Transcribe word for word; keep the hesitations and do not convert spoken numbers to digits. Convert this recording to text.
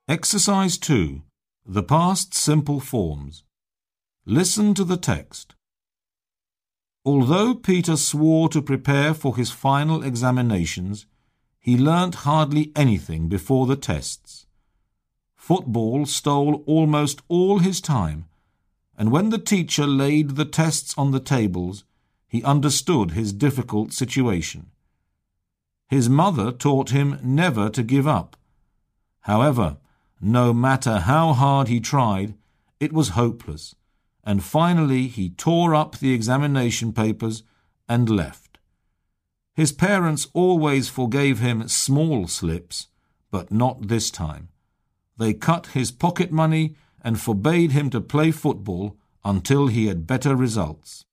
Exercise two. The past simple forms. Listen to the text. Although Peter swore to prepare for his final examinations, he learnt hardly anything before the tests. Football stole almost all his time, and when the teacher laid the tests on the tables, he understood his difficult situation. His mother taught him never to give up. However, no matter how hard he tried, it was hopeless, and finally he tore up the examination papers and left. His parents always forgave him small slips, but not this time. They cut his pocket money and forbade him to play football until he had better results.